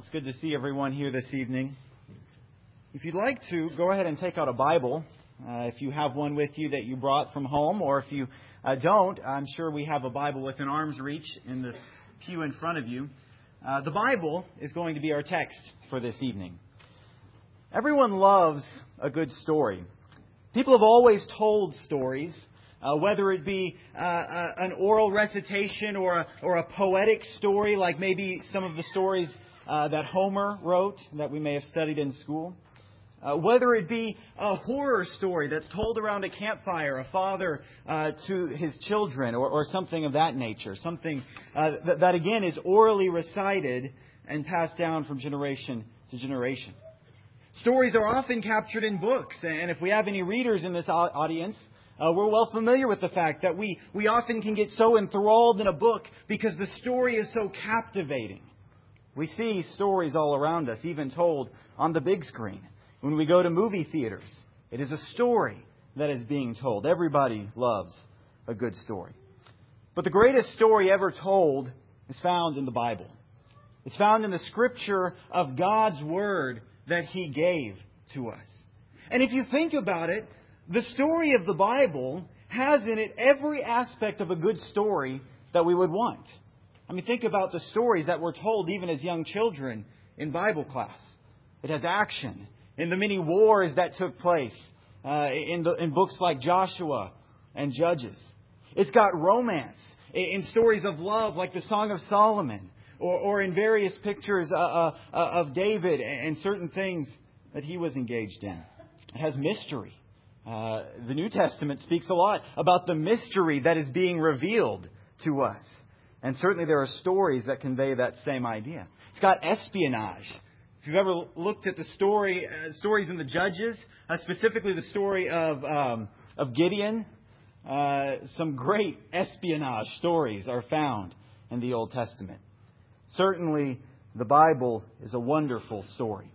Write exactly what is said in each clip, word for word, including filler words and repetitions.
It's good to see everyone here this evening. If you'd like to, go ahead and take out a Bible. Uh, if you have one with you that you brought from home, or if you uh, don't, I'm sure we have a Bible within arm's reach in the pew in front of you. Uh, the Bible is going to be our text for this evening. Everyone loves a good story. People have always told stories, uh, whether it be uh, uh, an oral recitation or a, or a poetic story, like maybe some of the stories uh, that Homer wrote that we may have studied in school. Uh, whether it be a horror story that's told around a campfire, a father uh, to his children, or, or something of that nature. Something uh, that, that, again, is orally recited and passed down from generation to generation. Stories are often captured in books, and if we have any readers in this audience, uh, we're well familiar with the fact that we, we often can get so enthralled in a book because the story is so captivating. We see stories all around us, even told on the big screen. When we go to movie theaters, it is a story that is being told. Everybody loves a good story. But the greatest story ever told is found in the Bible. It's found in the Scripture of God's Word that He gave to us. And if you think about it, the story of the Bible has in it every aspect of a good story that we would want. I mean, think about the stories that were told even as young children in Bible class. It has action in the many wars that took place uh, in, the, in books like Joshua and Judges. It's got romance in stories of love like the Song of Solomon, or, or in various pictures uh, uh, of David and certain things that he was engaged in. It has mystery. Uh, the New Testament speaks a lot about the mystery that is being revealed to us. And certainly there are stories that convey that same idea. It's got espionage. If you've ever looked at the story, uh, stories in the Judges, uh, specifically the story of um, of Gideon, uh, some great espionage stories are found in the Old Testament. Certainly, the Bible is a wonderful story.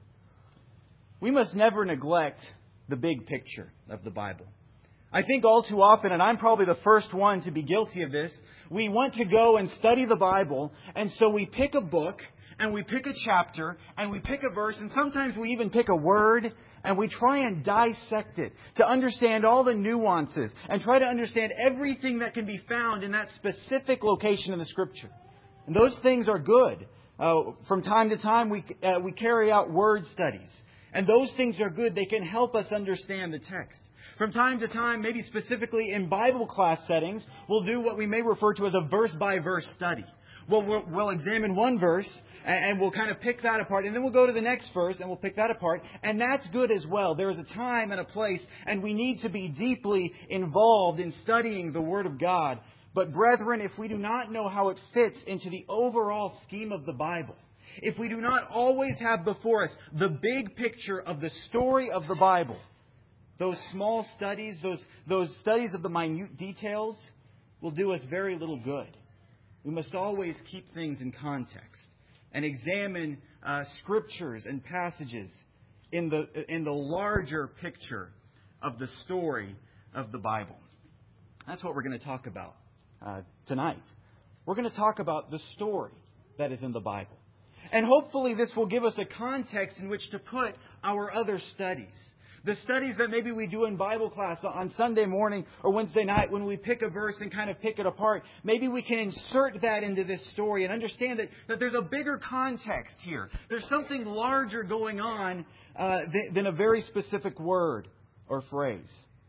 We must never neglect the big picture of the Bible. I think all too often, and I'm probably the first one to be guilty of this, we want to go and study the Bible, and so we pick a book, and we pick a chapter, and we pick a verse, and sometimes we even pick a word, and we try and dissect it to understand all the nuances and try to understand everything that can be found in that specific location in the Scripture. And those things are good. Uh, from time to time, we uh, we carry out word studies. And those things are good. They can help us understand the text. From time to time, maybe specifically in Bible class settings, we'll do what we may refer to as a verse-by-verse study. Well, we'll, we'll examine one verse, and, and we'll kind of pick that apart. And then we'll go to the next verse, and we'll pick that apart. And that's good as well. There is a time and a place, and we need to be deeply involved in studying the Word of God. But brethren, if we do not know how it fits into the overall scheme of the Bible, if we do not always have before us the big picture of the story of the Bible, those small studies, those, those studies of the minute details will do us very little good. We must always keep things in context and examine uh, scriptures and passages in the, in the larger picture of the story of the Bible. That's what we're going to talk about uh, tonight. We're going to talk about the story that is in the Bible. And hopefully this will give us a context in which to put our other studies. The studies that maybe we do in Bible class on Sunday morning or Wednesday night when we pick a verse and kind of pick it apart. Maybe we can insert that into this story and understand that, that there's a bigger context here. There's something larger going on uh, than, than a very specific word or phrase.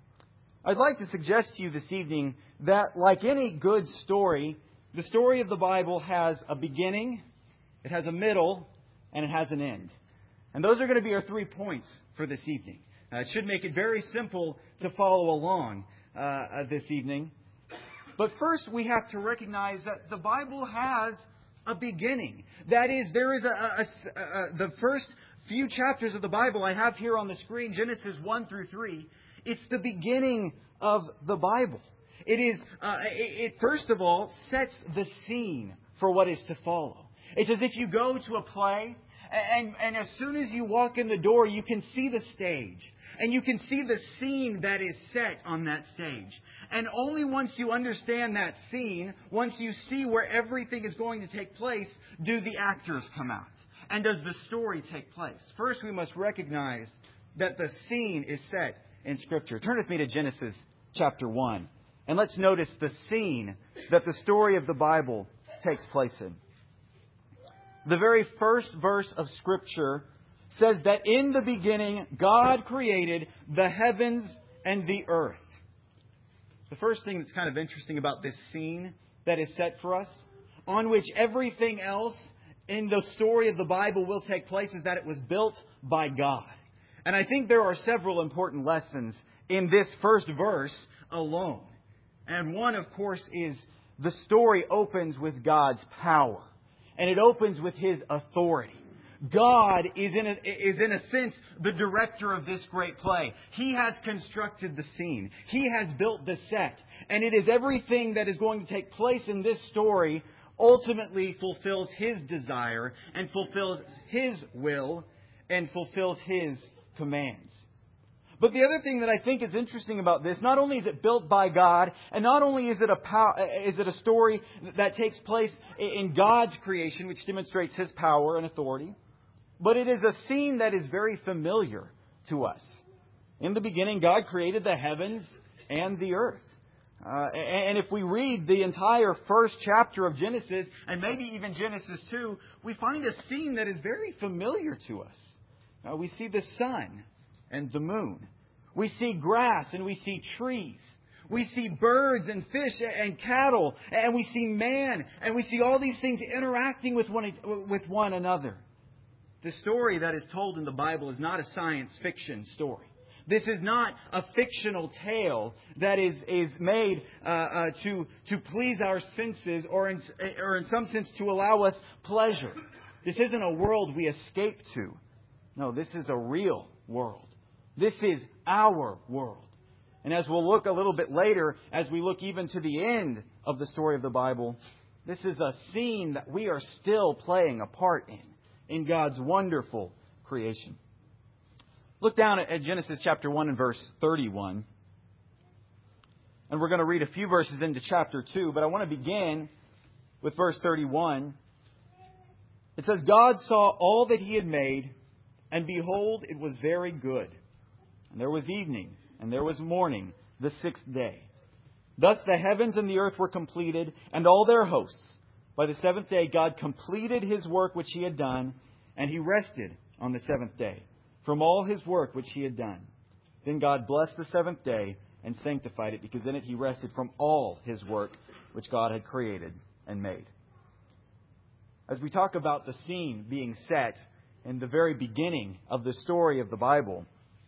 I'd like to suggest to you this evening that like any good story, the story of the Bible has a beginning, it has a middle, and it has an end. And those are going to be our three points for this evening. Uh, it should make it very simple to follow along uh, uh, this evening. But first, we have to recognize that the Bible has a beginning. That is, there is a, a, a, a the first few chapters of the Bible I have here on the screen, Genesis one through three. It's the beginning of the Bible. It is, uh, it, it first of all sets the scene for what is to follow. It's as if you go to a play, and, and as soon as you walk in the door, you can see the stage. And you can see the scene that is set on that stage. And only once you understand that scene, once you see where everything is going to take place, do the actors come out. and does the story take place? First, we must recognize that the scene is set in Scripture. Turn with me to Genesis chapter one. And let's notice the scene that the story of the Bible takes place in. The very first verse of Scripture says that in the beginning, God created the heavens and the earth. The first thing that's kind of interesting about this scene that is set for us, on which everything else in the story of the Bible will take place, is that it was built by God. And I think there are several important lessons in this first verse alone. And one, of course, is the story opens with God's power. And it opens with His authority. God is in a, is in a sense the director of this great play. He has constructed the scene. He has built the set. And it is everything that is going to take place in this story ultimately fulfills His desire and fulfills His will and fulfills His commands. But the other thing that I think is interesting about this, not only is it built by God, and not only is it a pow- is it a story that takes place in God's creation, which demonstrates His power and authority, but it is a scene that is very familiar to us. In the beginning, God created the heavens and the earth. Uh, and if we read the entire first chapter of Genesis, and maybe even Genesis two, we find a scene that is very familiar to us. Uh, we see the sun and the moon. We see grass and we see trees. We see birds and fish and cattle. And we see man. And we see all these things interacting with one, with one another. The story that is told in the Bible is not a science fiction story. This is not a fictional tale that is, is made uh, uh, to, to please our senses or in, or in some sense to allow us pleasure. This isn't a world we escape to. No, this is a real world. This is our world. And as we'll look a little bit later, as we look even to the end of the story of the Bible, this is a scene that we are still playing a part in, in God's wonderful creation. Look down at Genesis chapter one and verse thirty-one. And we're going to read a few verses into chapter two, but I want to begin with verse thirty-one. It says, God saw all that He had made, and behold, it was very good. And there was evening, and there was morning, the sixth day. Thus the heavens and the earth were completed, and all their hosts. By the seventh day God completed His work which He had done, and He rested on the seventh day from all His work which He had done. Then God blessed the seventh day and sanctified it, because in it He rested from all His work which God had created and made. As we talk about the scene being set in the very beginning of the story of the Bible,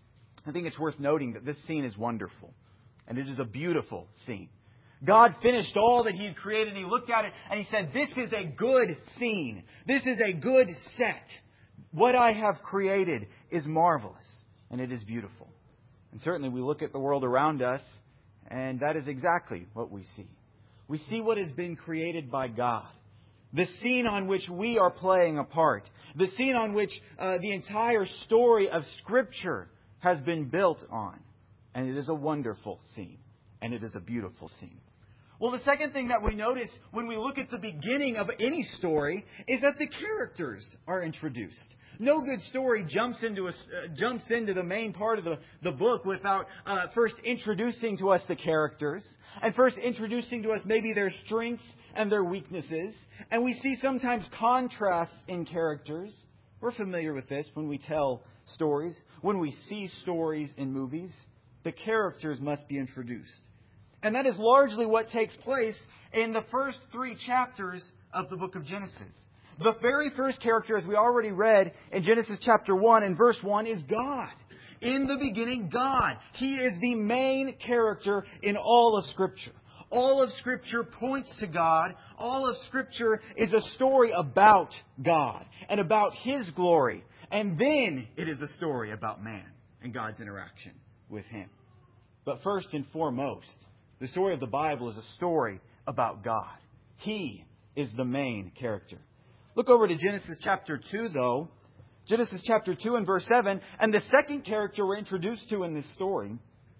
I think it's worth noting that this scene is wonderful. And it is a beautiful scene. God finished all that He had created. And He looked at it and He said, this is a good scene. This is a good set. What I have created is marvelous. And it is beautiful. And certainly we look at the world around us, and that is exactly what we see. We see what has been created by God. The scene on which we are playing a part. The scene on which uh, the entire story of Scripture has been built on. And it is a wonderful scene. And it is a beautiful scene. Well, the second thing that we notice when we look at the beginning of any story is that the characters are introduced. No good story jumps into a, uh, jumps into the main part of the, the book without uh, first introducing to us the characters. And first introducing to us maybe their strengths and their weaknesses. And we see sometimes contrasts in characters. We're familiar with this when we tell stories. When we see stories in movies, the characters must be introduced. And that is largely what takes place in the first three chapters of the book of Genesis. The very first character, as we already read in Genesis chapter one and verse one, is God. In the beginning, God. He is the main character in all of Scripture. All of Scripture points to God. All of Scripture is a story about God and about His glory. And then it is a story about man and God's interaction with Him. But first and foremost, the story of the Bible is a story about God. He is the main character. Look over to Genesis chapter two, though. Genesis chapter two and verse seven. And the second character we're introduced to in this story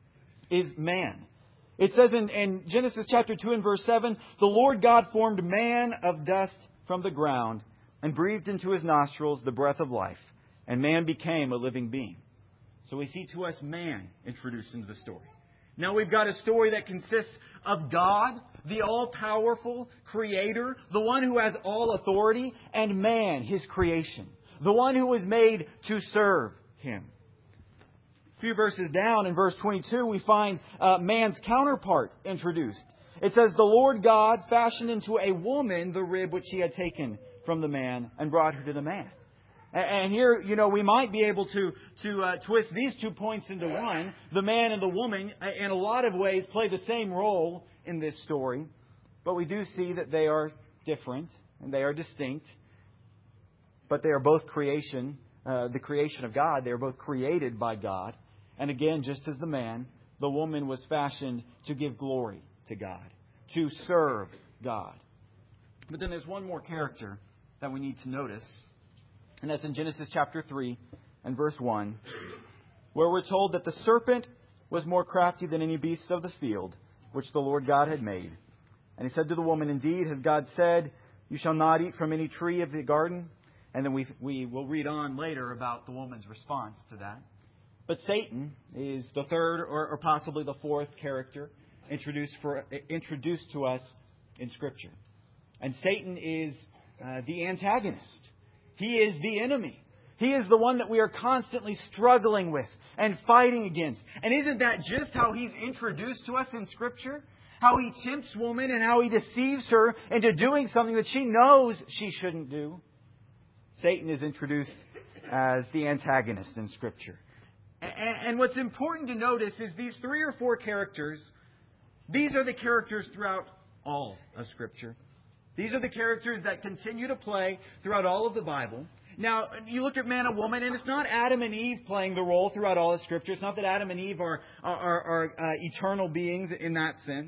is man. It says in, in Genesis chapter two and verse seven, the Lord God formed man of dust from the ground and breathed into his nostrils the breath of life, and man became a living being. So we see to us man introduced into the story. Now we've got a story that consists of God, the all-powerful Creator, the one who has all authority, and man, His creation, the one who was made to serve Him. A few verses down in verse twenty-two, we find uh, man's counterpart introduced. It says, the Lord God fashioned into a woman the rib which He had taken from the man and brought her to the man. And here, you know, we might be able to to uh, twist these two points into one. The man and the woman, in a lot of ways, play the same role in this story. But we do see that they are different and they are distinct. But they are both creation, uh, the creation of God. They are both created by God. And again, just as the man, the woman was fashioned to give glory to God, to serve God. But then there's one more character that we need to notice. And that's in Genesis chapter three and verse one, where we're told that the serpent was more crafty than any beast of the field, which the Lord God had made. And he said to the woman, indeed, has God said, you shall not eat from any tree of the garden? And then we we will read on later about the woman's response to that. But Satan is the third or, or possibly the fourth character introduced for introduced to us in Scripture. And Satan is uh, the antagonist. He is the enemy. He is the one that we are constantly struggling with and fighting against. And isn't that just how He's introduced to us in Scripture? How He tempts woman and how He deceives her into doing something that she knows she shouldn't do. Satan is introduced as the antagonist in Scripture. And what's important to notice is these three or four characters, these are the characters throughout all of Scripture. These are the characters that continue to play throughout all of the Bible. Now, you look at man and woman, and it's not Adam and Eve playing the role throughout all of Scripture. It's not that Adam and Eve are, are, are uh, eternal beings in that sense.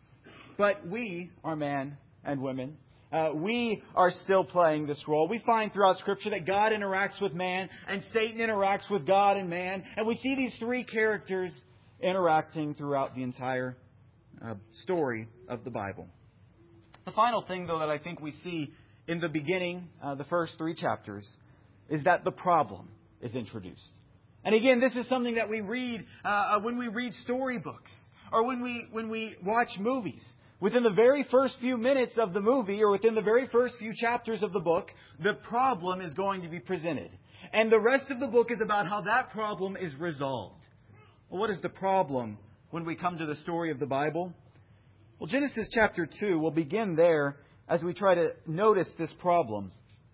But we are man and women. Uh, we are still playing this role. We find throughout Scripture that God interacts with man, and Satan interacts with God and man. And we see these three characters interacting throughout the entire uh, story of the Bible. The final thing, though, that I think we see in the beginning, uh, the first three chapters, is that the problem is introduced. And again, this is something that we read uh, when we read storybooks or when we when we watch movies. Within the very first few minutes of the movie or within the very first few chapters of the book, the problem is going to be presented. And the rest of the book is about how that problem is resolved. Well, what is the problem when we come to the story of the Bible? Well, Genesis chapter two, we'll begin there as we try to notice this problem.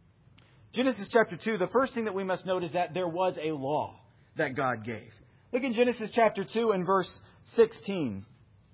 Genesis chapter two, the first thing that we must note is that there was a law that God gave. Look in Genesis chapter two and verse sixteen.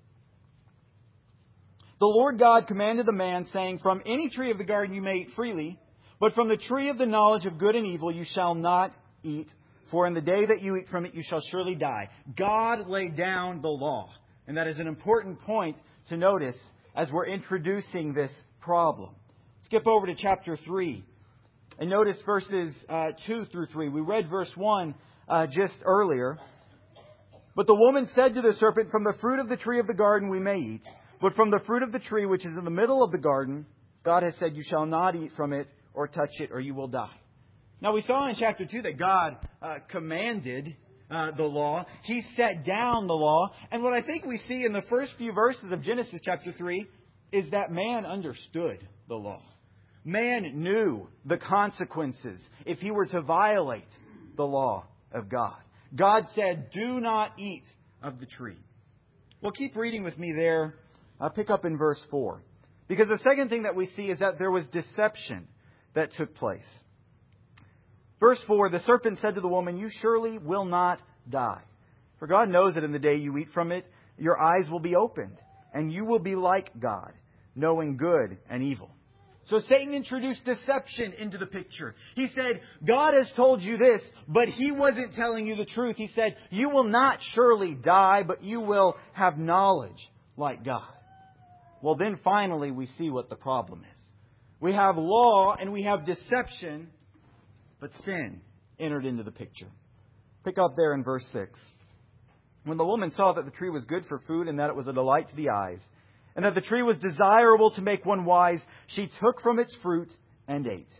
The Lord God commanded the man, saying, from any tree of the garden you may eat freely, but from the tree of the knowledge of good and evil you shall not eat, for in the day that you eat from it you shall surely die. God laid down the law. And that is an important point to notice as we're introducing this problem. Skip over to chapter three and notice verses uh, two through three. We read verse one uh, just earlier. But the woman said to the serpent, from the fruit of the tree of the garden we may eat, but from the fruit of the tree which is in the middle of the garden, God has said, you shall not eat from it or touch it, or you will die. Now we saw in chapter two that God uh, commanded uh, the law. He set down the law. And what I think we see in the first few verses of Genesis chapter three is that man understood the law. Man knew the consequences if he were to violate the law of God. God said, do not eat of the tree. Well, keep reading with me there. I'll pick up in verse four. Because the second thing that we see is that there was deception that took place. Verse four, the serpent said to the woman, you surely will not die. For God knows that in the day you eat from it, your eyes will be opened, and you will be like God, knowing good and evil. So Satan introduced deception into the picture. He said, God has told you this, but He wasn't telling you the truth. He said, you will not surely die, but you will have knowledge like God. Well, then finally we see what the problem is. We have law and we have deception, but sin entered into the picture. Pick up there in verse six. When the woman saw that the tree was good for food and that it was a delight to the eyes, and that the tree was desirable to make one wise, she took from its fruit and ate.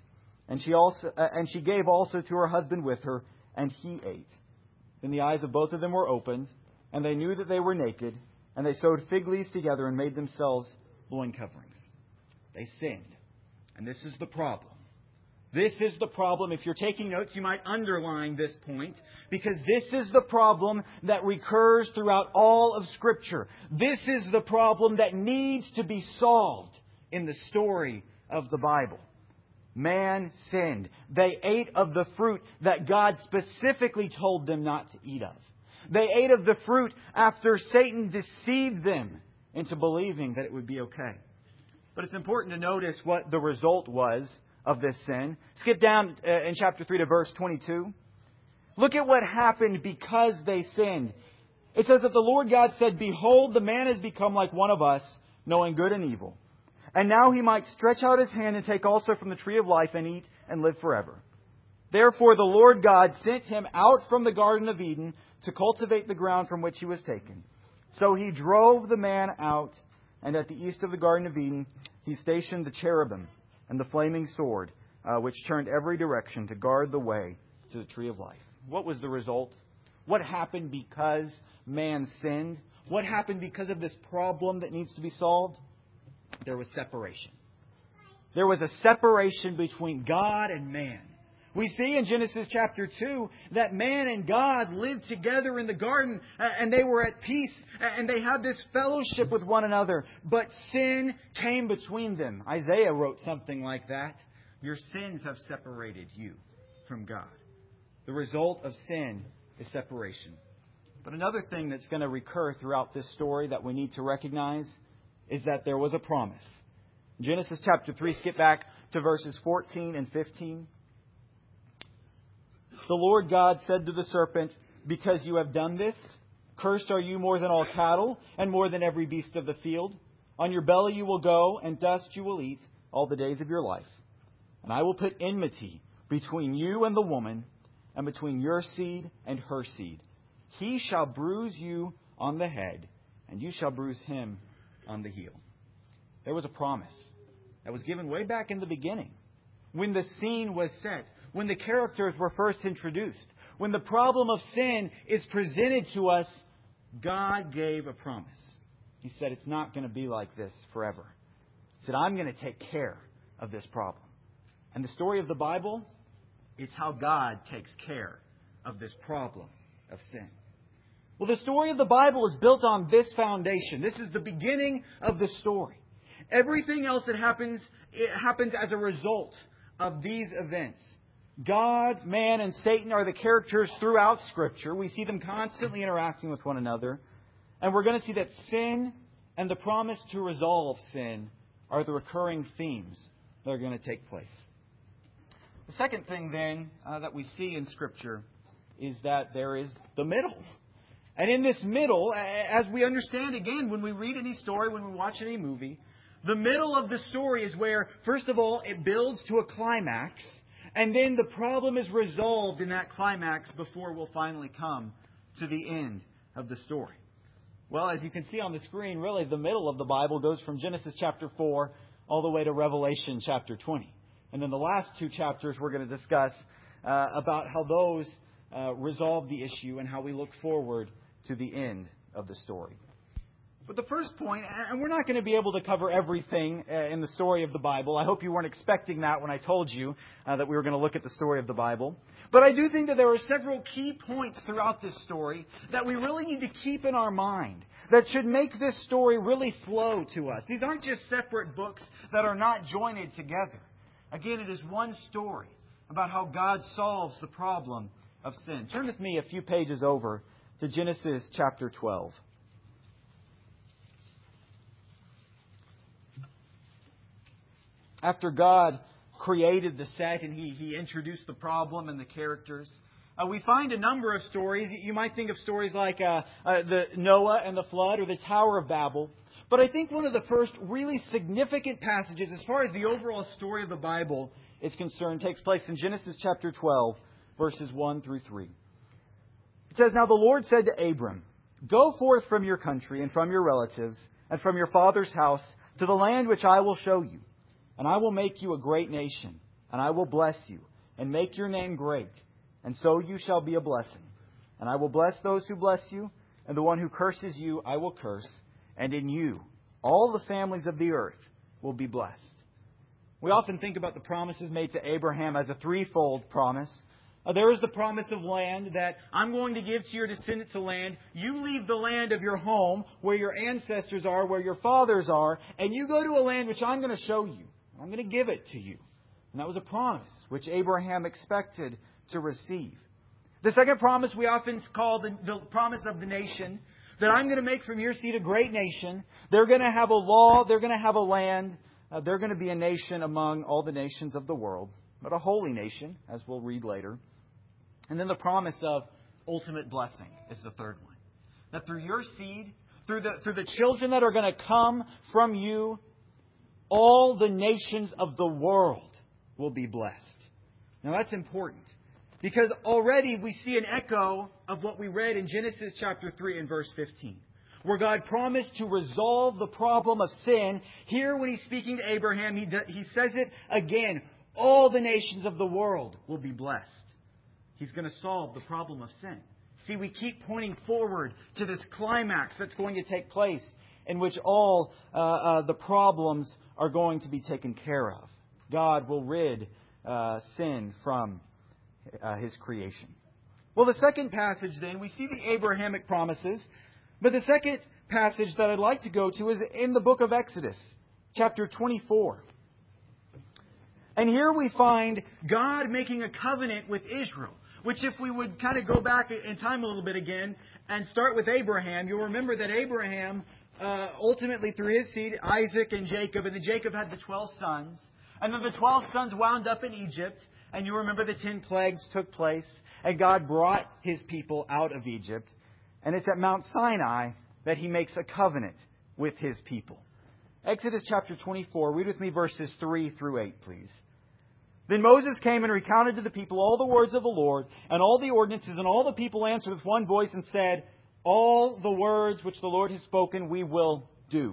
And she also uh, and she gave also to her husband with her, and he ate. Then the eyes of both of them were opened, and they knew that they were naked, and they sewed fig leaves together and made themselves loin coverings. They sinned. And this is the problem. This is the problem. If you're taking notes, you might underline this point, because this is the problem that recurs throughout all of Scripture. This is the problem that needs to be solved in the story of the Bible. Man sinned. They ate of the fruit that God specifically told them not to eat of. They ate of the fruit after Satan deceived them into believing that it would be okay. But it's important to notice what the result was of this sin. Skip down in chapter three to verse twenty-two. Look at what happened because they sinned. It says that the Lord God said, "Behold, the man has become like one of us, knowing good and evil. And now he might stretch out his hand and take also from the tree of life and eat and live forever. Therefore the Lord God sent him out from the Garden of Eden to cultivate the ground from which he was taken. So he drove the man out, and at the east of the Garden of Eden he stationed the cherubim and the flaming sword, uh, which turned every direction to guard the way to the tree of life." What was the result? What happened because man sinned? What happened because of this problem that needs to be solved? There was separation. There was a separation between God and man. We see in Genesis chapter two that man and God lived together in the garden, and they were at peace, and they had this fellowship with one another. But sin came between them. Isaiah wrote something like that. Your sins have separated you from God. The result of sin is separation. But another thing that's going to recur throughout this story that we need to recognize is that there was a promise. Genesis chapter three, skip back to verses fourteen and fifteen. The Lord God said to the serpent, "Because you have done this, cursed are you more than all cattle and more than every beast of the field. On your belly you will go, and dust you will eat all the days of your life. And I will put enmity between you and the woman, and between your seed and her seed. He shall bruise you on the head, and you shall bruise him on the heel." There was a promise that was given way back in the beginning, when the scene was set, when the characters were first introduced, when the problem of sin is presented to us. God gave a promise. He said, it's not going to be like this forever. He said, I'm going to take care of this problem. And the story of the Bible, it's how God takes care of this problem of sin. Well, the story of the Bible is built on this foundation. This is the beginning of the story. Everything else that happens, it happens as a result of these events. God, man, and Satan are the characters throughout Scripture. We see them constantly interacting with one another. And we're going to see that sin and the promise to resolve sin are the recurring themes that are going to take place. The second thing, then, uh, that we see in Scripture is that there is the middle. And in this middle, as we understand, again, when we read any story, when we watch any movie, the middle of the story is where, first of all, it builds to a climax, and then the problem is resolved in that climax before we'll finally come to the end of the story. Well, as you can see on the screen, really the middle of the Bible goes from Genesis chapter four all the way to Revelation chapter twenty. And then the last two chapters we're going to discuss uh, about how those uh, resolve the issue and how we look forward to the end of the story. But the first point, and we're not going to be able to cover everything in the story of the Bible. I hope you weren't expecting that when I told you uh, that we were going to look at the story of the Bible. But I do think that there are several key points throughout this story that we really need to keep in our mind that should make this story really flow to us. These aren't just separate books that are not joined together. Again, it is one story about how God solves the problem of sin. Turn with me a few pages over to Genesis chapter twelve. After God created the set and He, he introduced the problem and the characters, uh, we find a number of stories. You might think of stories like uh, uh, the Noah and the flood or the Tower of Babel. But I think one of the first really significant passages as far as the overall story of the Bible is concerned takes place in Genesis chapter twelve, verses one through three. It says, "Now the Lord said to Abram, 'Go forth from your country and from your relatives and from your father's house to the land which I will show you. And I will make you a great nation, and I will bless you, and make your name great, and so you shall be a blessing. And I will bless those who bless you, and the one who curses you I will curse, and in you all the families of the earth will be blessed. We often think about the promises made to Abraham as a threefold promise. Uh, there is the promise of land, that I'm going to give to your descendants a land. You leave the land of your home, where your ancestors are, where your fathers are, and you go to a land which I'm going to show you. I'm going to give it to you. And that was a promise which Abraham expected to receive. The second promise we often call the, the promise of the nation, that I'm going to make from your seed a great nation. They're going to have a law. They're going to have a land. Uh, they're going to be a nation among all the nations of the world, but a holy nation, as we'll read later. And then the promise of ultimate blessing is the third one. That through your seed, through the, through the children that are going to come from you, all the nations of the world will be blessed. Now that's important, because already we see an echo of what we read in Genesis chapter three and verse fifteen. Where God promised to resolve the problem of sin. Here, when He's speaking to Abraham, He, he says it again. All the nations of the world will be blessed. He's going to solve the problem of sin. See, we keep pointing forward to this climax that's going to take place, in which all uh, uh, the problems are going to be taken care of. God will rid uh, sin from uh, His creation. Well, the second passage then, we see the Abrahamic promises. But the second passage that I'd like to go to is in the book of Exodus, chapter twenty-four. And here we find God making a covenant with Israel, which if we would kind of go back in time a little bit again and start with Abraham, you'll remember that Abraham, uh, ultimately through his seed, Isaac and Jacob, and then Jacob had the twelve sons. And then the twelve sons wound up in Egypt, and you remember the ten plagues took place, and God brought His people out of Egypt. And it's at Mount Sinai that He makes a covenant with His people. Exodus chapter twenty-four, read with me verses three through eight, please. Then Moses came and recounted to the people all the words of the Lord, and all the ordinances, and all the people answered with one voice and said, all the words which the Lord has spoken we will do.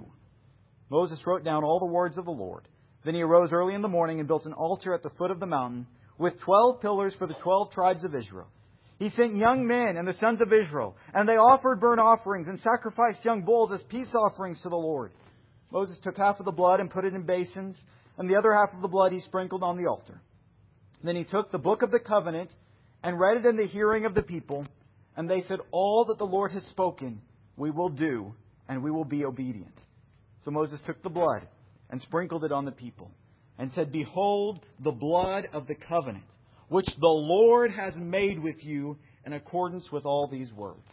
Moses wrote down all the words of the Lord. Then he arose early in the morning and built an altar at the foot of the mountain, with twelve pillars for the twelve tribes of Israel. He sent young men and the sons of Israel, and they offered burnt offerings and sacrificed young bulls as peace offerings to the Lord. Moses took half of the blood and put it in basins, and the other half of the blood he sprinkled on the altar. Then he took the book of the covenant and read it in the hearing of the people, and they said, all that the Lord has spoken we will do, and we will be obedient. So Moses took the blood and sprinkled it on the people, and said, behold the blood of the covenant, which the Lord has made with you in accordance with all these words.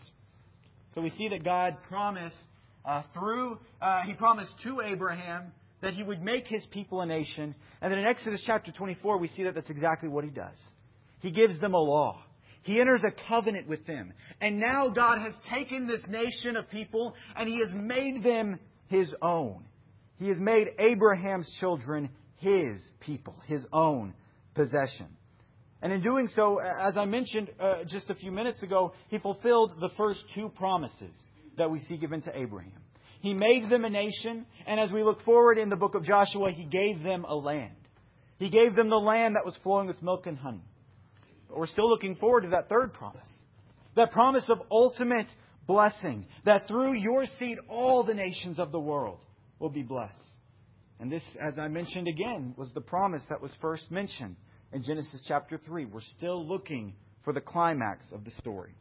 So we see that God promised uh, through, uh, He promised to Abraham that He would make His people a nation. And then in Exodus chapter twenty-four, we see that that's exactly what He does. He gives them a law. He enters a covenant with them. And now God has taken this nation of people and He has made them His own. He has made Abraham's children His people, His own possession. And in doing so, as I mentioned uh, just a few minutes ago, He fulfilled the first two promises that we see given to Abraham. He made them a nation, and as we look forward in the book of Joshua, He gave them a land. He gave them the land that was flowing with milk and honey. But we're still looking forward to that third promise. That promise of ultimate blessing, that through your seed all the nations of the world will be blessed. And this, as I mentioned again, was the promise that was first mentioned in Genesis chapter three. We're still looking for the climax of the story.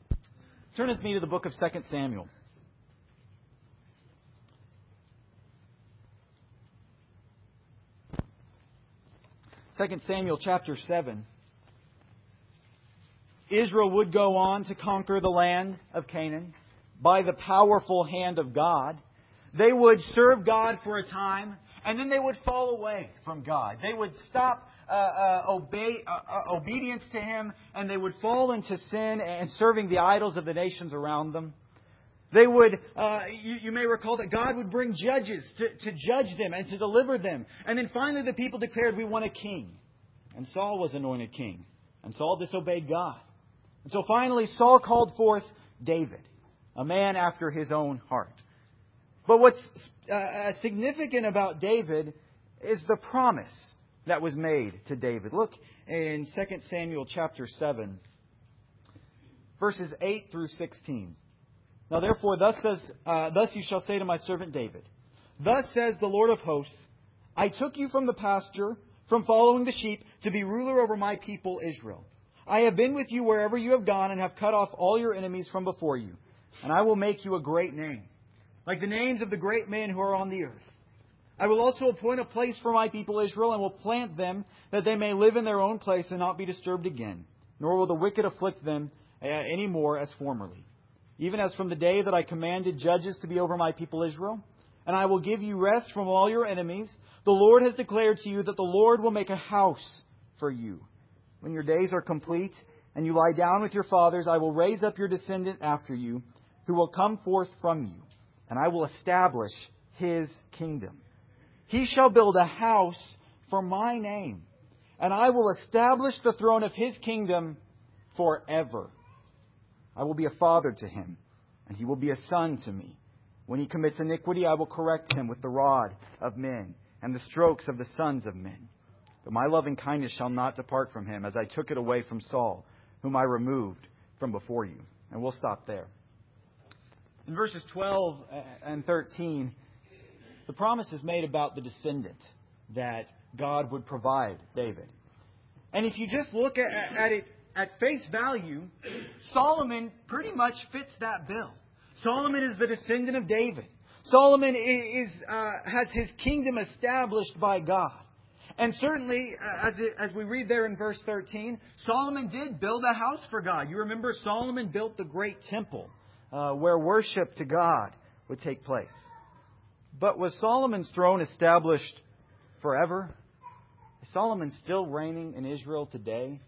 Turn with me to the book of Second Samuel. Second Samuel chapter seven. Israel would go on to conquer the land of Canaan by the powerful hand of God. They would serve God for a time, and then they would fall away from God. They would stop uh, uh, obey, uh, uh, obedience to Him, and they would fall into sin and serving the idols of the nations around them. They would, uh, you, you may recall that God would bring judges to, to judge them and to deliver them. And then finally the people declared, we want a king. And Saul was anointed king. And Saul disobeyed God. And so finally Saul called forth David, a man after his own heart. But what's uh, significant about David is the promise that was made to David. Look in Second Samuel chapter seven, verses eight through sixteen. Now therefore, thus says, uh, thus you shall say to my servant David, Thus says the Lord of hosts, I took you from the pasture, from following the sheep, to be ruler over my people Israel. I have been with you wherever you have gone, and have cut off all your enemies from before you. And I will make you a great name, like the names of the great men who are on the earth. I will also appoint a place for my people Israel, and will plant them, that they may live in their own place and not be disturbed again. Nor will the wicked afflict them any more as formerly. Even as from the day that I commanded judges to be over my people Israel. And I will give you rest from all your enemies. The Lord has declared to you that the Lord will make a house for you. When your days are complete, and you lie down with your fathers, I will raise up your descendant after you, who will come forth from you. And I will establish his kingdom. He shall build a house for my name, and I will establish the throne of his kingdom forever. I will be a father to him, and he will be a son to me. When he commits iniquity, I will correct him with the rod of men and the strokes of the sons of men. But my loving kindness shall not depart from him, as I took it away from Saul, whom I removed from before you. And we'll stop there. In verses twelve and thirteen, the promise is made about the descendant that God would provide David. And if you just look at, at it at face value, Solomon pretty much fits that bill. Solomon is the descendant of David. Solomon is uh, has his kingdom established by God. And certainly, uh, as, it, as we read there in verse thirteen, Solomon did build a house for God. You remember Solomon built the great temple uh, where worship to God would take place. But was Solomon's throne established forever? Is Solomon still reigning in Israel today?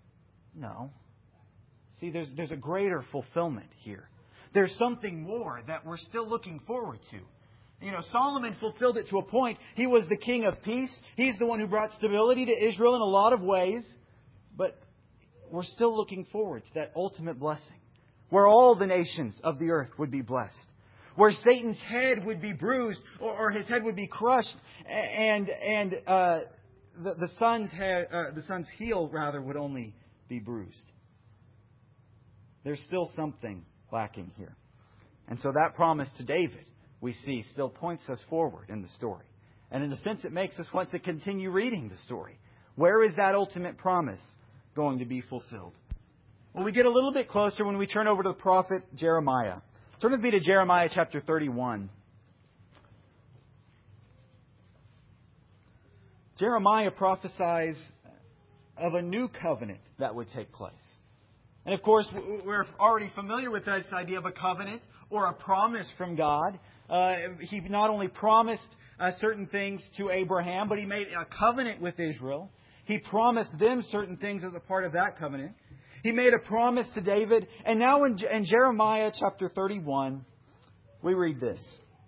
No. See, there's, there's a greater fulfillment here. There's something more that we're still looking forward to. You know, Solomon fulfilled it to a point. He was the king of peace. He's the one who brought stability to Israel in a lot of ways. But we're still looking forward to that ultimate blessing, where all the nations of the earth would be blessed, where Satan's head would be bruised, or, or his head would be crushed, and and uh, the, the son's head, uh, the son's heel rather, would only be bruised. There's still something lacking here, and so that promise to David, we see, still points us forward in the story, and in a sense, it makes us want to continue reading the story. Where is that ultimate promise going to be fulfilled? Well, we get a little bit closer when we turn over to the prophet Jeremiah. Turn with me to Jeremiah chapter thirty-one. Jeremiah prophesies of a new covenant that would take place. And of course, we're already familiar with this idea of a covenant or a promise from God. Uh, he not only promised uh, certain things to Abraham, but he made a covenant with Israel. He promised them certain things as a part of that covenant. He made a promise to David. And now in, in Jeremiah chapter thirty-one, we read this.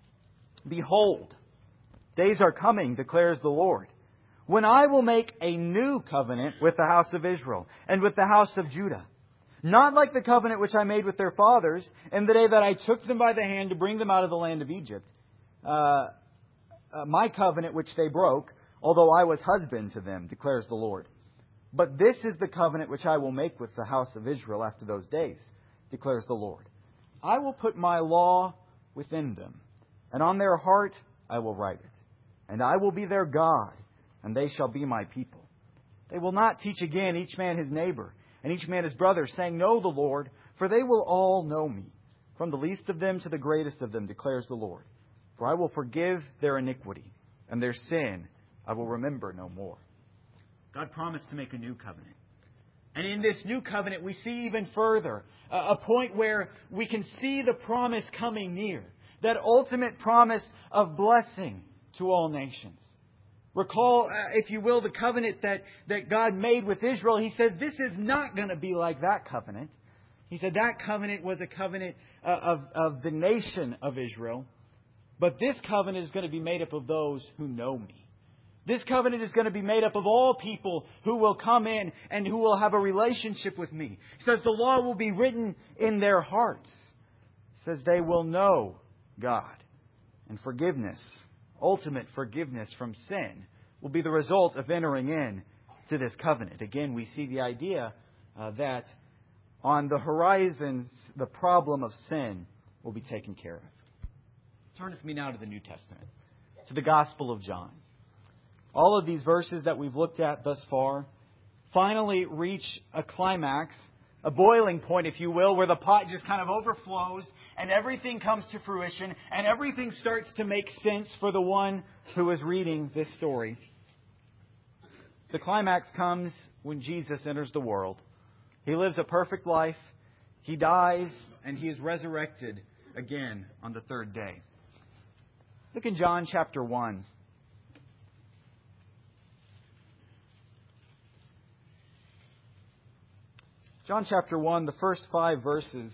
Behold, days are coming, declares the Lord, when I will make a new covenant with the house of Israel and with the house of Judah. Not like the covenant which I made with their fathers in the day that I took them by the hand to bring them out of the land of Egypt. Uh, uh, my covenant which they broke, although I was husband to them, declares the Lord. But this is the covenant which I will make with the house of Israel after those days, declares the Lord. I will put my law within them, and on their heart I will write it. And I will be their God, and they shall be my people. They will not teach again each man his neighbor, and each man his brother, saying, Know the Lord, for they will all know me, from the least of them to the greatest of them, declares the Lord. For I will forgive their iniquity, and their sin I will remember no more. God promised to make a new covenant. And in this new covenant, we see even further a point where we can see the promise coming near. That ultimate promise of blessing to all nations. Recall, uh, if you will, the covenant that, that God made with Israel. He said, this is not going to be like that covenant. He said that covenant was a covenant uh, of, of the nation of Israel. But this covenant is going to be made up of those who know me. This covenant is going to be made up of all people who will come in and who will have a relationship with me. He says the law will be written in their hearts. He says they will know God. And forgiveness, ultimate forgiveness from sin, will be the result of entering in to this covenant. Again, we see the idea uh, that on the horizons, the problem of sin will be taken care of. Turn with me now to the New Testament, to the Gospel of John. All of these verses that we've looked at thus far finally reach a climax, a boiling point, if you will, where the pot just kind of overflows and everything comes to fruition and everything starts to make sense for the one who is reading this story. The climax comes when Jesus enters the world. He lives a perfect life. He dies and He is resurrected again on the third day. Look in John chapter one. John chapter one, the first five verses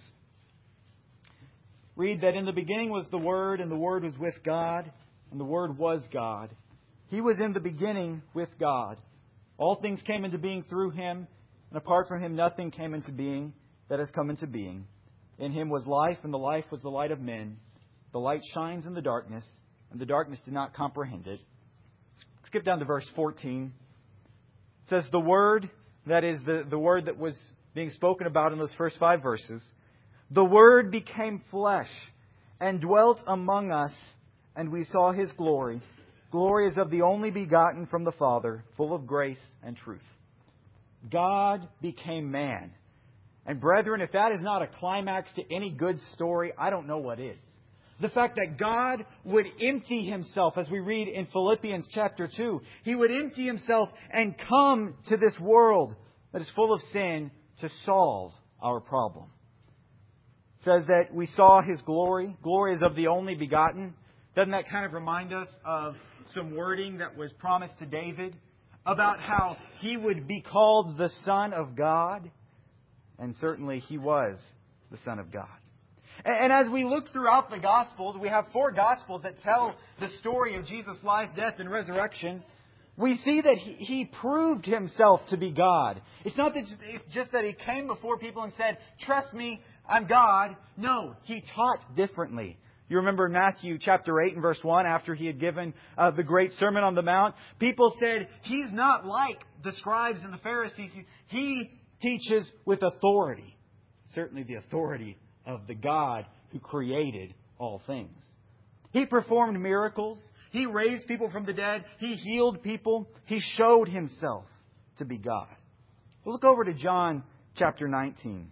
read that in the beginning was the Word, and the Word was with God, and the Word was God. He was in the beginning with God. All things came into being through Him, and apart from Him nothing came into being that has come into being. In Him was life, and the life was the light of men. The light shines in the darkness, and the darkness did not comprehend it. Skip down to verse fourteen. It says, the Word, that is the, the Word that was being spoken about in those first five verses, the Word became flesh and dwelt among us, and we saw His glory. Glory is of the only begotten from the Father, full of grace and truth. God became man. And brethren, if that is not a climax to any good story, I don't know what is. The fact that God would empty Himself, as we read in Philippians chapter two, He would empty Himself and come to this world that is full of sin to solve our problem. It says that we saw His glory. Glory is of the only begotten. Doesn't that kind of remind us of some wording that was promised to David about how he would be called the Son of God? And certainly He was the Son of God. And as we look throughout the Gospels, we have four Gospels that tell the story of Jesus' life, death, and resurrection. We see that he, he proved Himself to be God. It's not that it's just that He came before people and said, trust me, I'm God. No, He taught differently. You remember Matthew chapter eight and verse one, after He had given uh, the great Sermon on the Mount, people said, He's not like the scribes and the Pharisees. He teaches with authority. Certainly the authority of the God who created all things. He performed miracles. He raised people from the dead. He healed people. He showed Himself to be God. We'll look over to John chapter nineteen.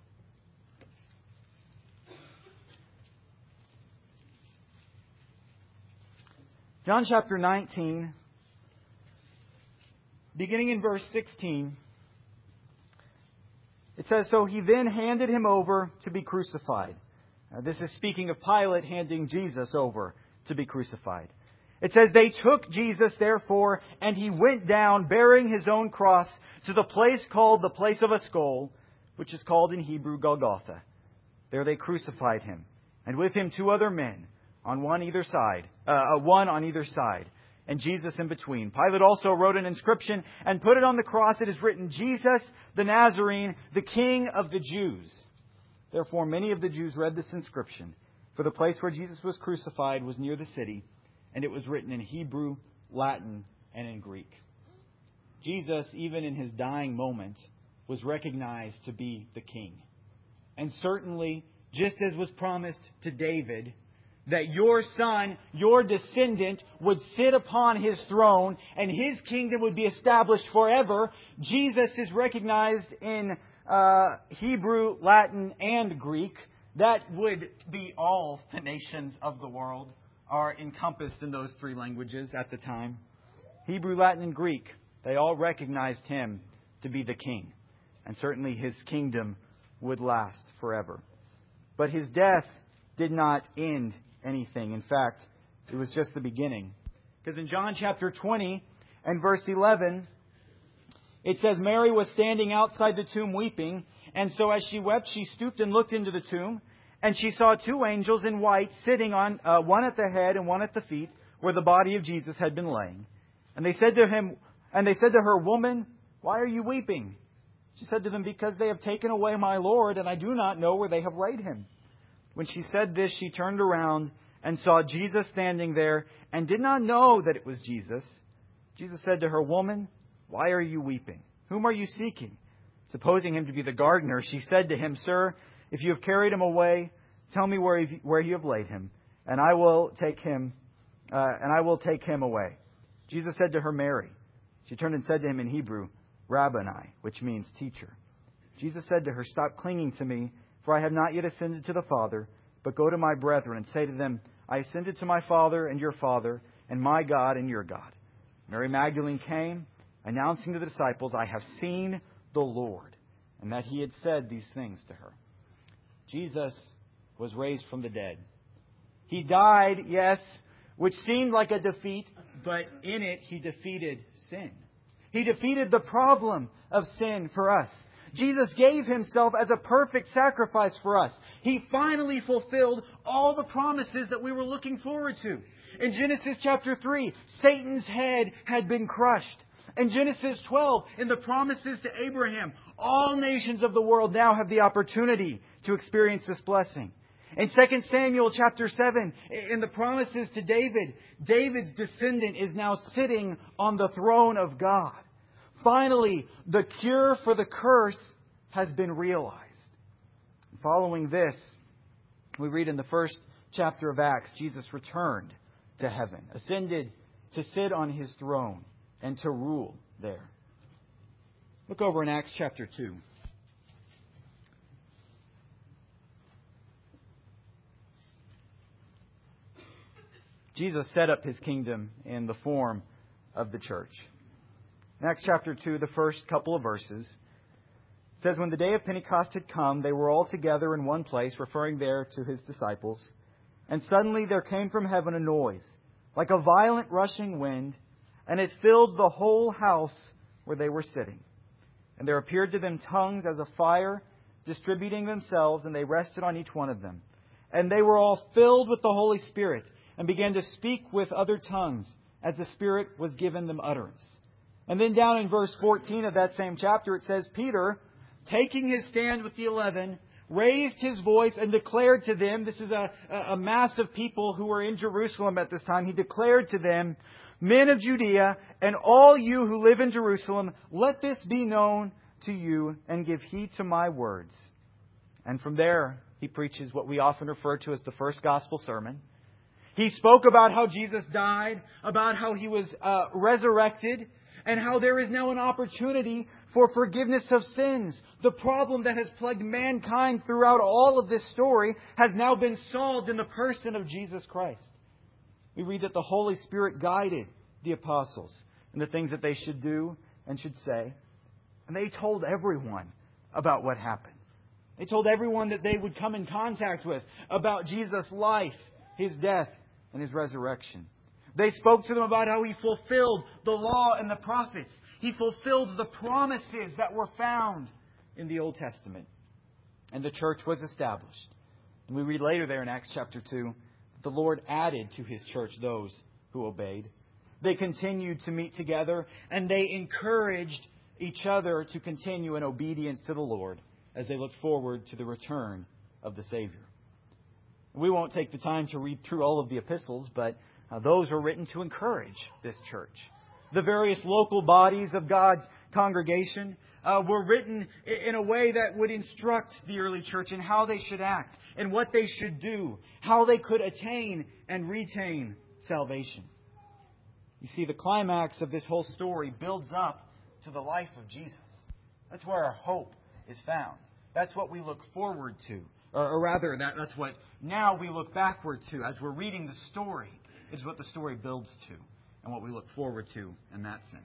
John chapter nineteen, beginning in verse sixteen, it says, so He then handed Him over to be crucified. Now, this is speaking of Pilate handing Jesus over to be crucified. It says, they took Jesus, therefore, and He went down, bearing His own cross, to the place called the place of a skull, which is called in Hebrew Golgotha. There they crucified Him, and with Him two other men, on one either side, uh, one on either side, and Jesus in between. Pilate also wrote an inscription and put it on the cross. It is written, Jesus the Nazarene, the King of the Jews. Therefore, many of the Jews read this inscription, for the place where Jesus was crucified was near the city, and it was written in Hebrew, Latin, and in Greek. Jesus, even in His dying moment, was recognized to be the King. And certainly, just as was promised to David, that your son, your descendant, would sit upon His throne and His kingdom would be established forever, Jesus is recognized in uh, Hebrew, Latin, and Greek. That would be all the nations of the world are encompassed in those three languages at the time. Hebrew, Latin, and Greek, they all recognized Him to be the King. And certainly His kingdom would last forever. But His death did not end anything. In fact, it was just the beginning. Because in John chapter twenty and verse eleven, it says, Mary was standing outside the tomb weeping, and so as she wept, she stooped and looked into the tomb, and she saw two angels in white sitting on, uh, one at the head and one at the feet, where the body of Jesus had been laying. And they said to him, and they said to her, Woman, why are you weeping? She said to them, Because they have taken away my Lord, and I do not know where they have laid Him. When she said this, she turned around and saw Jesus standing there, and did not know that it was Jesus. Jesus said to her, "Woman, why are you weeping? Whom are you seeking?" Supposing him to be the gardener, she said to him, "Sir, if you have carried him away, tell me where you, where you have laid him, and I will take him, uh, and I will take him away." Jesus said to her, "Mary." She turned and said to him in Hebrew, "Rabboni," which means teacher. Jesus said to her, "Stop clinging to me, for I have not yet ascended to the Father, but go to my brethren and say to them, I ascended to my Father and your Father, and my God and your God." Mary Magdalene came, announcing to the disciples, "I have seen the Lord," and that he had said these things to her. Jesus was raised from the dead. He died, yes, which seemed like a defeat, but in it he defeated sin. He defeated the problem of sin for us. Jesus gave himself as a perfect sacrifice for us. He finally fulfilled all the promises that we were looking forward to. In Genesis chapter three, Satan's head had been crushed. In Genesis twelve, in the promises to Abraham, all nations of the world now have the opportunity to experience this blessing. In Second Samuel chapter seven, in the promises to David, David's descendant is now sitting on the throne of God. Finally, the cure for the curse has been realized. Following this, we read in the first chapter of Acts, Jesus returned to heaven, ascended to sit on his throne and to rule there. Look over in Acts chapter two. Jesus set up his kingdom in the form of the church. In Acts chapter two, the first couple of verses, it says, "When the day of Pentecost had come, they were all together in one place," referring there to his disciples. "And suddenly there came from heaven a noise, like a violent rushing wind, and it filled the whole house where they were sitting. And there appeared to them tongues as of fire, distributing themselves, and they rested on each one of them. And they were all filled with the Holy Spirit, and began to speak with other tongues, as the Spirit was given them utterance." And then down in verse fourteen of that same chapter, it says, "Peter, taking his stand with the eleven, raised his voice and declared to them," this is a, a mass of people who were in Jerusalem at this time, he declared to them, "Men of Judea, and all you who live in Jerusalem, let this be known to you, and give heed to my words." And from there, he preaches what we often refer to as the first gospel sermon. He spoke about how Jesus died, about how he was uh, resurrected, and how there is now an opportunity for forgiveness of sins. The problem that has plagued mankind throughout all of this story has now been solved in the person of Jesus Christ. We read that the Holy Spirit guided the apostles in the things that they should do and should say. And they told everyone about what happened. They told everyone that they would come in contact with about Jesus' life, his death, and his resurrection. They spoke to them about how he fulfilled the law and the prophets. He fulfilled the promises that were found in the Old Testament. And the church was established. And we read later there in Acts chapter two, the Lord added to his church those who obeyed. They continued to meet together, and they encouraged each other to continue in obedience to the Lord as they looked forward to the return of the Savior. We won't take the time to read through all of the epistles, but uh, those are written to encourage this church. The various local bodies of God's congregation uh, were written in a way that would instruct the early church in how they should act and what they should do, how they could attain and retain salvation. You see, the climax of this whole story builds up to the life of Jesus. That's where our hope is found. That's what we look forward to. Or, or rather, that, that's what now we look backward to as we're reading the story, is what the story builds to and what we look forward to in that sense.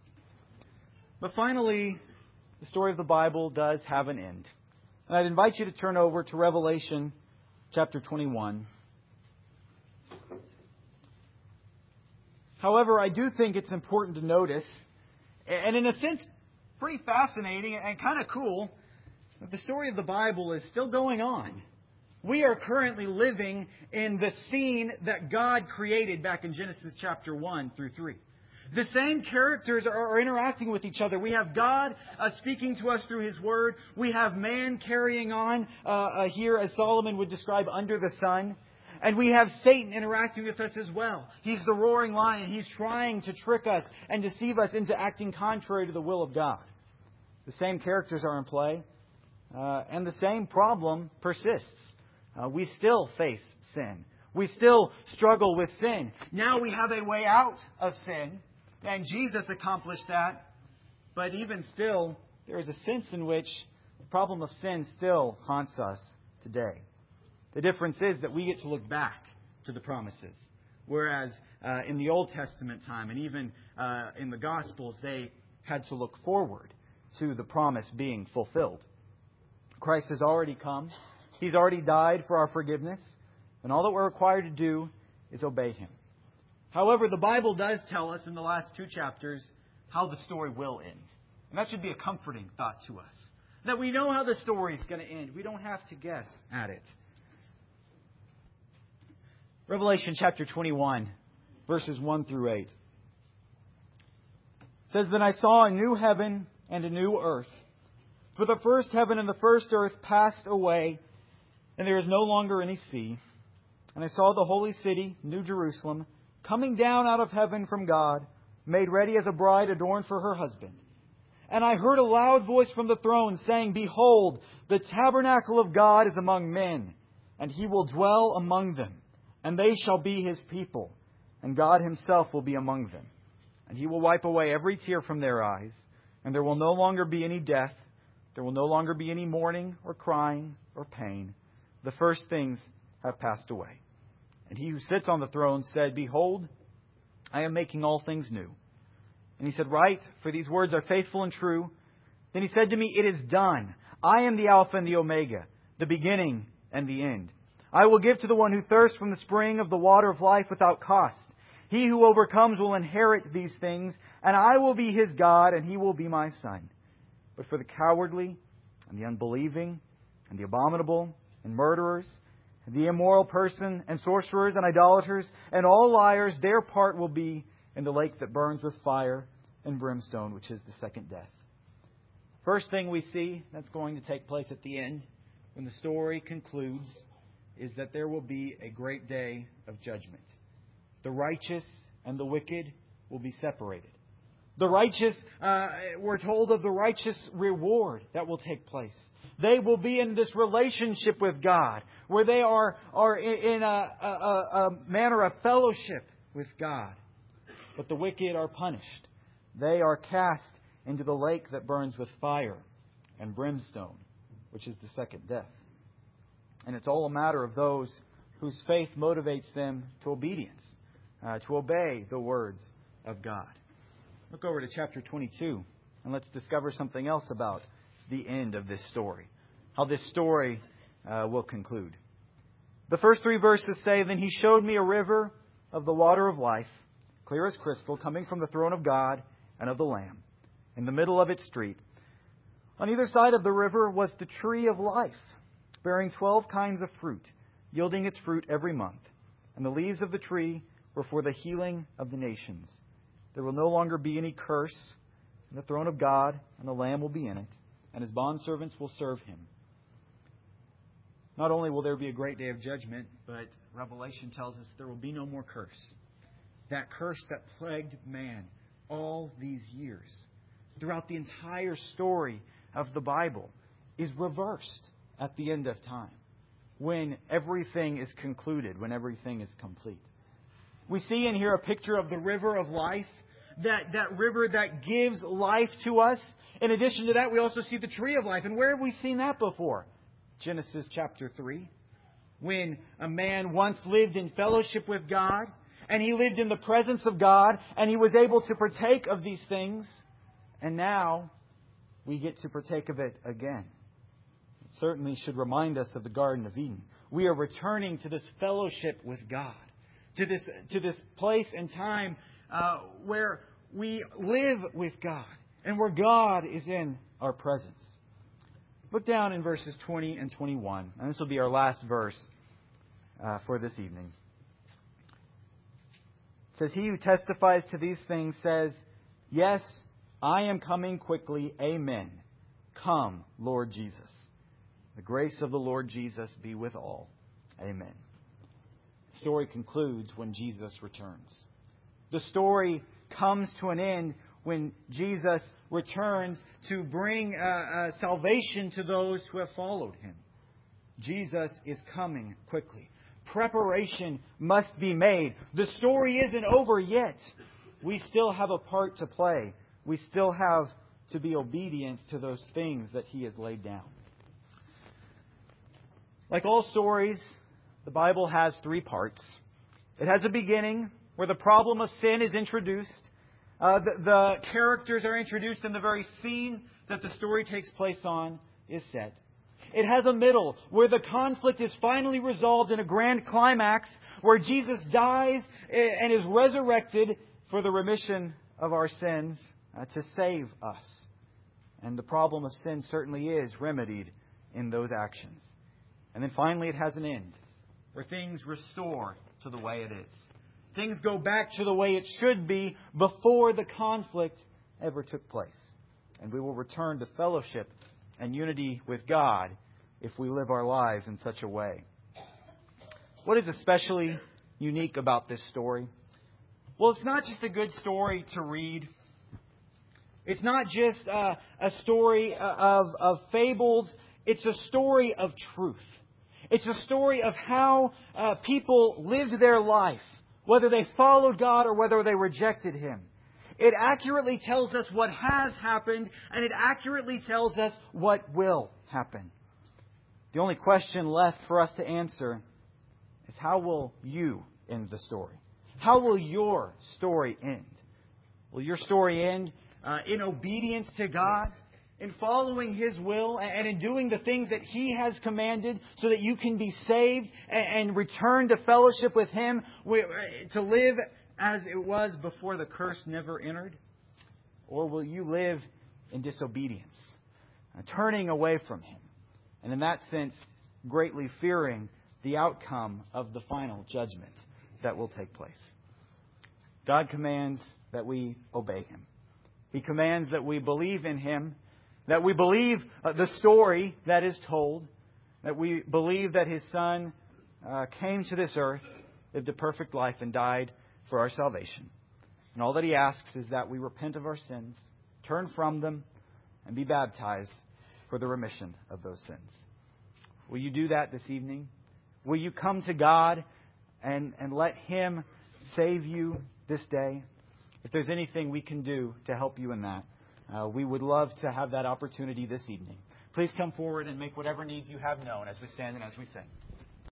But finally, the story of the Bible does have an end. And I'd invite you to turn over to Revelation chapter twenty-one. However, I do think it's important to notice, and in a sense, pretty fascinating and kind of cool, that the story of the Bible is still going on. We are currently living in the scene that God created back in Genesis chapter one through three. The same characters are interacting with each other. We have God uh, speaking to us through His Word. We have man carrying on uh, uh, here, as Solomon would describe, under the sun. And we have Satan interacting with us as well. He's the roaring lion. He's trying to trick us and deceive us into acting contrary to the will of God. The same characters are in play, uh, and the same problem persists. Uh, we still face sin. We still struggle with sin. Now we have a way out of sin, and Jesus accomplished that. But even still, there is a sense in which the problem of sin still haunts us today. The difference is that we get to look back to the promises. Whereas uh, in the Old Testament time and even uh, in the Gospels, they had to look forward to the promise being fulfilled. Christ has already come. He's already died for our forgiveness. And all that we're required to do is obey Him. However, the Bible does tell us in the last two chapters how the story will end. And that should be a comforting thought to us. That we know how the story is going to end. We don't have to guess at it. Revelation chapter twenty-one, verses one through eight. It says, "Then I saw a new heaven and a new earth. For the first heaven and the first earth passed away, and there is no longer any sea. And I saw the holy city, New Jerusalem, coming down out of heaven from God, made ready as a bride adorned for her husband. And I heard a loud voice from the throne saying, Behold, the tabernacle of God is among men, and He will dwell among them. And they shall be His people, and God Himself will be among them. And He will wipe away every tear from their eyes, and there will no longer be any death. There will no longer be any mourning or crying or pain. The first things have passed away. And He who sits on the throne said, Behold, I am making all things new. And He said, Write, for these words are faithful and true. Then He said to me, It is done. I am the Alpha and the Omega, the beginning and the end. I will give to the one who thirsts from the spring of the water of life without cost. He who overcomes will inherit these things, and I will be his God, and he will be my son. But for the cowardly, and the unbelieving, and the abominable, and murderers, and the immoral person, and sorcerers, and idolaters, and all liars, their part will be in the lake that burns with fire and brimstone, which is the second death." First thing we see that's going to take place at the end, when the story concludes, is that there will be a great day of judgment. The righteous and the wicked will be separated. The righteous, uh, we're told of the righteous reward that will take place. They will be in this relationship with God, where they are, are in a, a, a manner of fellowship with God. But the wicked are punished. They are cast into the lake that burns with fire and brimstone, which is the second death. And it's all a matter of those whose faith motivates them to obedience, uh, to obey the words of God. Look over to chapter twenty-two, and let's discover something else about the end of this story, how this story uh, will conclude. The first three verses say, "Then He showed me a river of the water of life, clear as crystal, coming from the throne of God and of the Lamb. In the middle of its street, on either side of the river, was the tree of life, bearing twelve kinds of fruit, yielding its fruit every month. And the leaves of the tree were for the healing of the nations. There will no longer be any curse, and the throne of God and the Lamb will be in it, and His bondservants will serve Him." Not only will there be a great day of judgment, but Revelation tells us there will be no more curse. That curse that plagued man all these years, throughout the entire story of the Bible, is reversed at the end of time, when everything is concluded, when everything is complete. We see in here a picture of the river of life, that, that river that gives life to us. In addition to that, we also see the tree of life. And where have we seen that before? Genesis chapter three, when a man once lived in fellowship with God, and he lived in the presence of God, and he was able to partake of these things, and now we get to partake of it again. It certainly should remind us of the Garden of Eden. We are returning to this fellowship with God, to this, to this place and time uh, where we live with God, and where God is in our presence. Look down in verses twenty and twenty-one, and this will be our last verse uh, for this evening. It says, "He who testifies to these things says, Yes, I am coming quickly. Amen. Come, Lord Jesus. The grace of the Lord Jesus be with all. Amen." The story concludes when Jesus returns. The story comes to an end when Jesus returns to bring uh, uh, salvation to those who have followed Him. Jesus is coming quickly. Preparation must be made. The story isn't over yet. We still have a part to play. We still have to be obedient to those things that He has laid down. Like all stories, the Bible has three parts. It has a beginning where the problem of sin is introduced. Uh, the, the characters are introduced and the very scene that the story takes place on is set. It has a middle where the conflict is finally resolved in a grand climax where Jesus dies and is resurrected for the remission of our sins uh, to save us. And the problem of sin certainly is remedied in those actions. And then finally it has an end where things restore to the way it is. Things go back to the way it should be before the conflict ever took place. And we will return to fellowship and unity with God if we live our lives in such a way. What is especially unique about this story? Well, it's not just a good story to read. It's not just uh, a story of, of fables. It's a story of truth. It's a story of how uh, people lived their life, whether they followed God or whether they rejected Him. It accurately tells us what has happened, and it accurately tells us what will happen. The only question left for us to answer is, how will you end the story? How will your story end? Will your story end uh, in obedience to God, in following His will, and in doing the things that He has commanded so that you can be saved and, and return to fellowship with Him, to live as it was before the curse never entered? Or will you live in disobedience, uh, turning away from Him, and in that sense, greatly fearing the outcome of the final judgment that will take place? God commands that we obey Him. He commands that we believe in Him, that we believe uh, the story that is told, that we believe that His Son uh, came to this earth, lived a perfect life, and died for our salvation. And all that He asks is that we repent of our sins, turn from them, and be baptized for the remission of those sins. Will you do that this evening? Will you come to God and, and let Him save you this day? If there's anything we can do to help you in that, uh, we would love to have that opportunity this evening. Please come forward and make whatever needs you have known as we stand and as we sing.